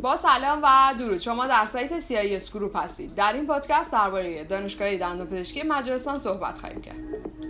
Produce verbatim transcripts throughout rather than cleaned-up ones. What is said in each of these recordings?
با سلام و درود، شما در سایت سی آی اس گروپ هستید. در این پادکست درباره دانشگاه دندانپزشکی مجارستان صحبت خواهیم کرد.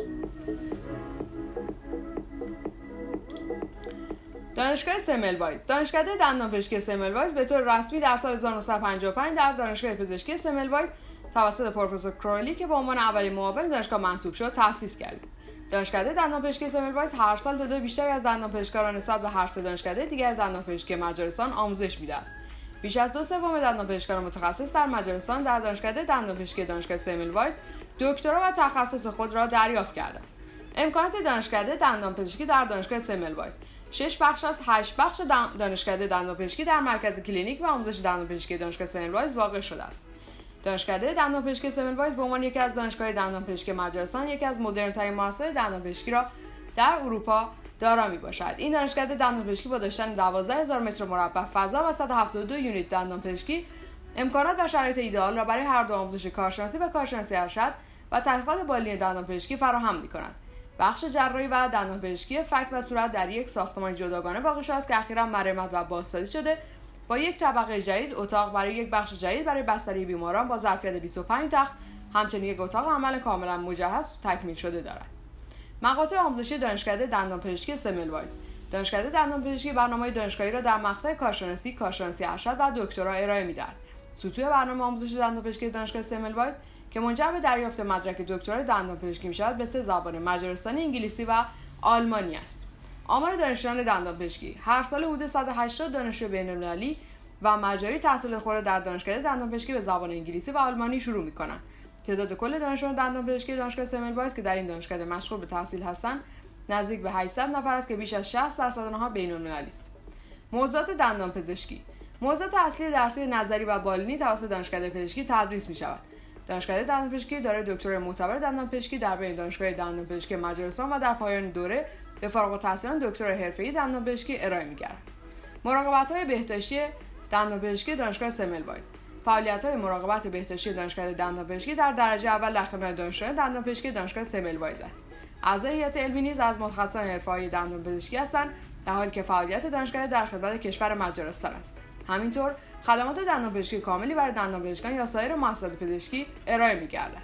دانشگاه سملوایز دانشکده دندانپزشکی سملوایز به طور رسمی در سال هزار و نهصد و پنجاه و پنج در دانشگاه پزشکی سملوایز توسط پروفسور کرولی که به عنوان اولین معاون دانشگاه منصوب شد تأسیس کرد. دانشکده دندانپزشکی سملوایز هر سال تعداد بیشتری از دندانپزشکان را نسبت به هر سه دانشکده دیگر دندانپزشکی مجارستان آموزش می‌دهد. بیش از دو سوم دندانپزشکان متخصص در مجارستان در دانشکده دندانپزشکی دانشگاه سملوایز دکترا و تخصص خود را دریافت کردند. امکانات دانشکده دندانپزشکی در دانشگاه سملوایز شش بخش از هشت بخش دانشکده دندانپزشکی در مرکز کلینیک و آموزش دندانپزشکی دانشگاه سملوایز واقع شده است. دانشکده دندانپزشکی سملوایز به عنوان یکی از دانشگاه دندانپزشکی مجارستان یکی از مدرن‌ترین مؤسسات دندانپزشکی را در اروپا دارا میباشد. این دانشکده دندانپزشکی با داشتن دوازده هزار متر مربع فضا و صد و هفتاد و دو یونیت دندانپزشکی امکانات و شرایط ایدئال را برای هر دو آموزش کارشناسی و کارشناسی ارشد و تحقیقات بالین دندانپزشکی فراهم می‌کند. بخش جراحی و دندانپزشکی فک و صورت در یک ساختمان جداگانه واقع شده است که اخیراً مرمت و بازسازی شده با یک طبقه جدید، اتاق برای یک بخش جدید برای بستری بیماران با ظرفیت بیست و پنج تخت، همچنین یک اتاق عمل کاملا مجهز تکمیل شده دارد. مقاطع آموزشی دانشکده دندانپزشکی سملوایز دانشکده دندانپزشکی برنامه‌های دانشگاهی را در مقطع کارشناسی، کارشناسی ارشد و دکترا ارائه می‌دهد. سطوح برنامه آموزشی دندانپزشکی دانشگاه سملوایز که منجر به دریافت مدرک دکترای دندانپزشکی می‌شود به سه زبان مجارستانی، انگلیسی و آلمانی است. آمار دانشجویان دندانپزشکی هر سال حدود صد و هشتاد دانشجو بین‌المللی و مجاری تحصیل خود در دانشکده دندانپزشکی به زبان انگلیسی و آلمانی شروع می‌کنند. تعداد کل دانشجویان دندانپزشکی دانشگاه سملوایز که در این دانشکده مشغول به تحصیل هستند نزدیک به هشتصد نفر است که بیش از شصت درصد آنها بین‌المللی است. موضوعات دندانپزشکی موضوعات اصلی درسی نظری و بالینی توسط دانشکده پزشکی تدریس می‌شود. دانشکده دندانپزشکی دارای دکترای معتبر دندانپزشکی در بین دانشگاه دندانپزشکی مجارستان و در پایان دوره به فارغ التحصیلان دکترای حرفه‌ای دندانپزشکی ارائه می‌گردد. مراقبت‌های بهداشتی دندانپزشکی دانشگاه سملوایز فعالیت‌های مراقبت بهداشتی دانشکده دندانپزشکی در درجه اول در خدمت دانشجویان دندانپزشکی دانشگاه سملوایز است. اعضای هیئت علمی نیز از متخصصان حرفه‌های دندانپزشکی هستند، در حالی که فعالیت دانشکده در خدمت کشور مجارستان است. همینطور خدمات دندانپزشکی کاملی برای دندانپزشکان یا سایر مؤسسات پزشکی ارائه می‌گردد.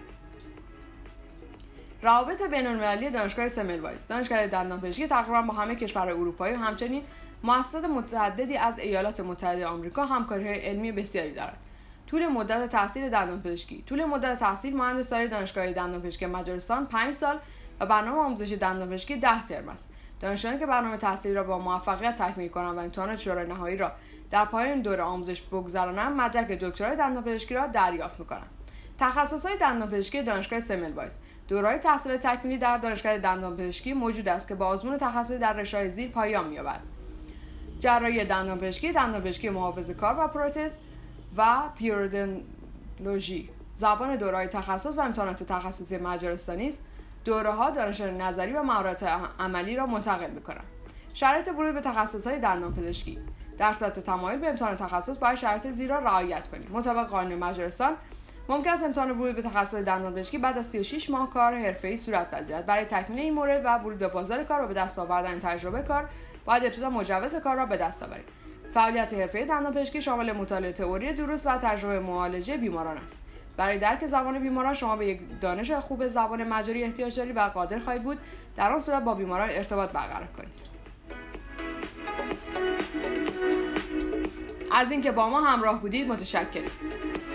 روابط بین‌المللی دانشگاه سملوایز دانشکده دندانپزشکی تقریبا با همه کشورهای اروپایی و همچنین مؤسسات متعددی از ایالات متحده آمریکا همکاری‌های علمی بسیاری دارد. طول مدت تحصیل دندانپزشکی طول مدت تحصیل مانند سایر دانشگاه‌های دندانپزشکی مجارستان پنج سال و برنامه آموزشی دندانپزشکی ده ترم است. دانشجویانی که برنامه تحصیلی را با موفقیت تکمیل کنند و امتحانات شورای نهایی را در پایان دوره آموزش بگذرانند مدرک دکترای دندانپزشکی را دریافت می‌کنند. تخصص‌های دندانپزشکی دانشگاه سملوایز دوره‌های تحصیل تکمیلی در دانشکده دندانپزشکی موجود است که با آزمون تخصصی در رشته‌های زیر پایان می‌یابد: جراحی دندانپزشکی، دندانپزشکی محافظه‌کار و پروتز و پیریودونتولوژی. زبان دوره‌های تخصص و امتحانات تخصصی مجارستانی است. دوره‌ها دانش نظری و مهارت عملی را منتقل می‌کنند. شرایط ورود به تخصص‌های دندانپزشکی در صورت تمایل به امتحان تخصص باید شرایط زیرا رعایت کنید. مطابق قانون مجارستان ممکن است امتحان ورود به تخصص دندانپزشکی بعد از سی و شش ماه کار حرفه‌ای صورت پذیرد. برای تکمیل این مورد و ورود به بازار کار و به دست آوردن تجربه کار باید ابتدا مجوز کار را به دست آورید. فعالیت حرفه‌ای دندانپزشکی شامل مطالعه تئوری دروس و تجربه معالجه بیماران است. برای درک زبان بیماران شما به یک دانش خوب زبان مجاری احتیاج دارید و قادر خواهید بود در آن صورت با بیماران ارتباط برقرار کنید. از اینکه با ما همراه بودید متشکرم.